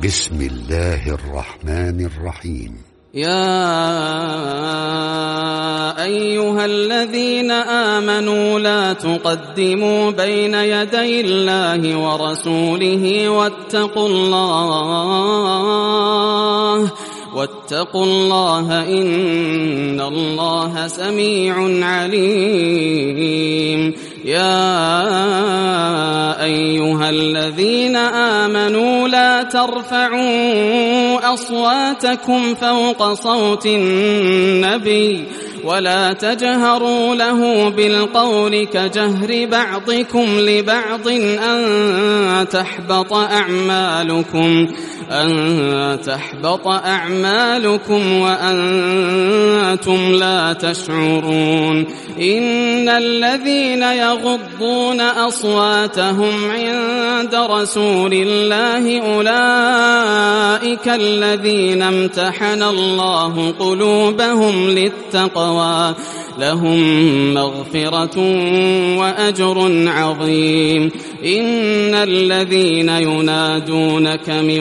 بسم الله الرحمن الرحيم. يا أيها الذين آمنوا لا تقدموا بين يدي الله ورسوله واتقوا الله إن الله سميع عليم. يا أيها الذين آمنوا لا ترفعوا أصواتكم فوق صوت النبي ولا تجهروا له بالقول كجهر بعضكم لبعض أن تحبط أعمالكم وأنتم لا تشعرون. إن الذين يغضون أصواتهم عند رسول الله أولئك الذين امتحن الله قلوبهم للتقوى لهم مغفرة وأجر عظيم. إن الذين ينادونك من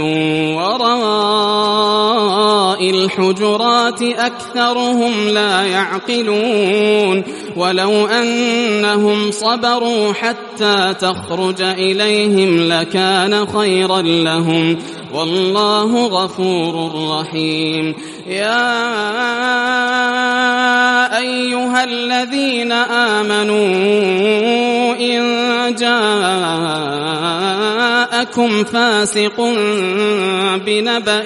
وراء الحجرات أكثرهم لا يعقلون. ولو أنهم صبروا حتى تخرج إليهم لكان خيرا لهم والله غفور رحيم. يا أيها الذين آمنوا إن جاءكم فاسق بنبأ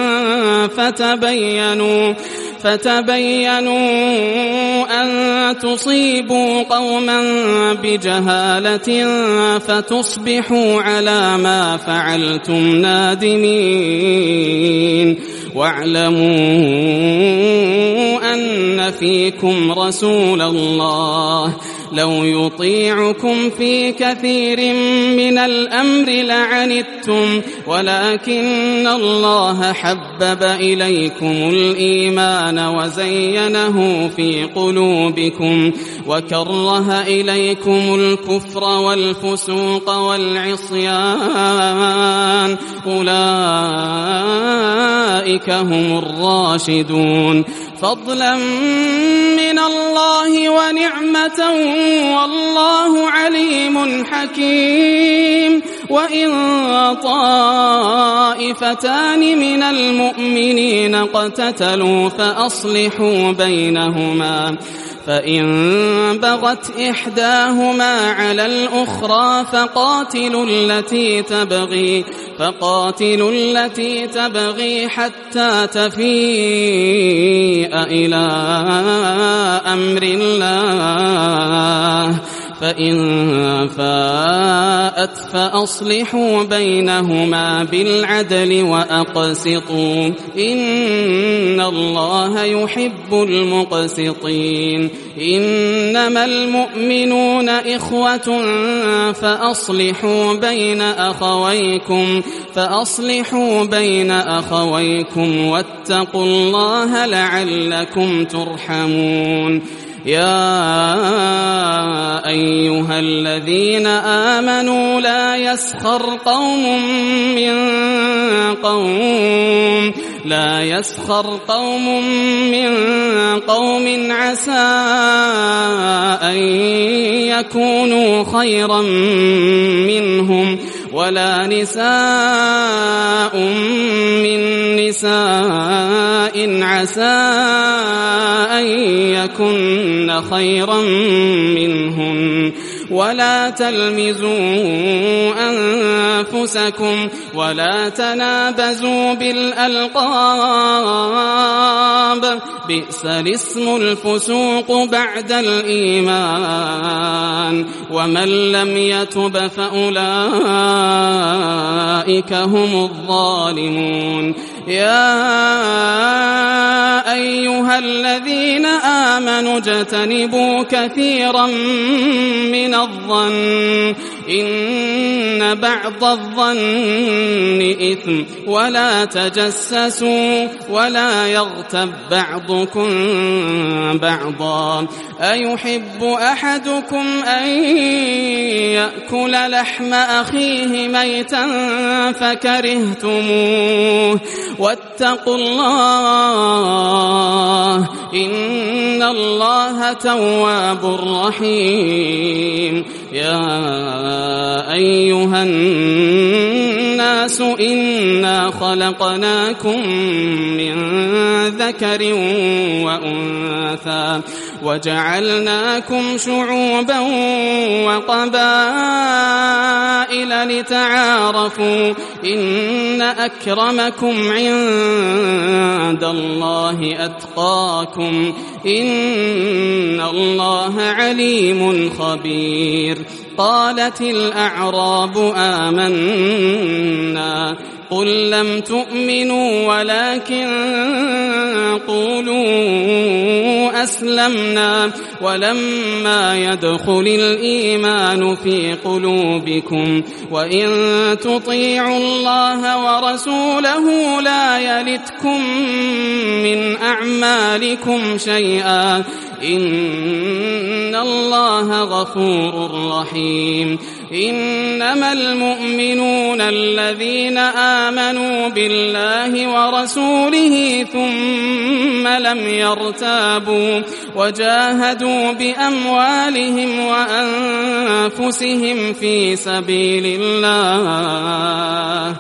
فتبينوا أن تصيبوا قوما بجهالة فتصبحوا على ما فعلتم نادمين. واعلموا أن فيكم رسول الله لو يطيعكم في كثير من الأمر لعنتم ولكن الله حبب إليكم الإيمان وزينه في قلوبكم وكره إليكم الكفر والفسوق والعصيان أولئك هم الراشدون فضلا من الله ونعمة والله عليم حكيم. وإن طائفتان من المؤمنين اقتتلوا فأصلحوا بينهما فإن بغت إحداهما على الأخرى فقاتلوا التي تبغي حتى تفيء إلى أمر الله فإن فاءت فأصلحوا بينهما بالعدل وأقسطوا إن الله يحب المقسطين. إنما المؤمنون إخوة فأصلحوا بين أخويكم واتقوا الله لعلكم ترحمون. يا أيها الذين آمنوا لا يسخر قوم من قوم عسى أن يكونوا خيرا منهم ولا نساء من نساء عسى أن يكن خيرا منهن ولا تلمزوا أنفسكم ولا تنابزوا بالألقاب بئس الاسم الفسوق بعد الإيمان ومن لم يتب فأولئك هم الظالمون. يا أيها الذين آمنوا اجتنبوا كثيرا من الظن إن بعض الظن إثم ولا تجسسوا ولا يغتب بعضكم بعضا أيحب أحدكم أن يأكل لحم أخيه ميتا فكرهتموه واتقوا الله إن الله تواب رحيم يا أيها الناس إنا خلقناكم من ذكر وأنثى وجعلناكم شعوبا وقبائل لتعارفوا إن أكرمكم عند الله أتقاكم إن الله عليم خبير قالت الأعراب آمنا قل لم تؤمنوا ولكن قولوا أسلمنا ولما يدخل الإيمان في قلوبكم وإن تطيعوا الله ورسوله لا يلتكم من أعمالكم شيئا إن الله غفور رحيم إنما المؤمنون الذين آمنوا بالله ورسوله ثم لم يرتابوا وجاهدوا بأموالهم وأنفسهم في سبيل الله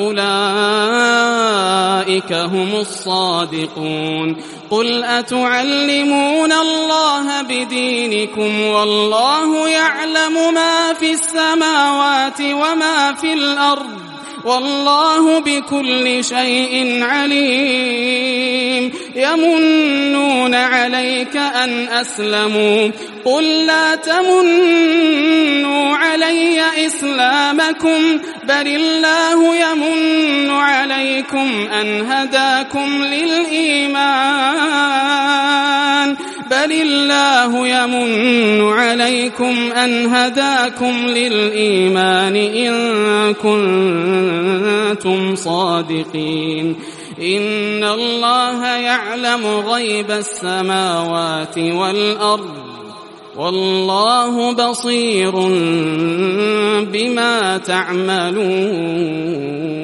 أولئك هم الصادقون قل أتعلمون الله بدينكم والله يعلم ما في السماوات وما في الأرض والله بكل شيء عليم يمنون عليك أن أسلموا قل لا تمنوا علي إسلامكم بل الله يمن عليكم أن هداكم للإيمان بل الله يمن عليكم أن هداكم للإيمان إن كنتم صادقين إن الله يعلم غيب السماوات والأرض والله بصير بما تعملون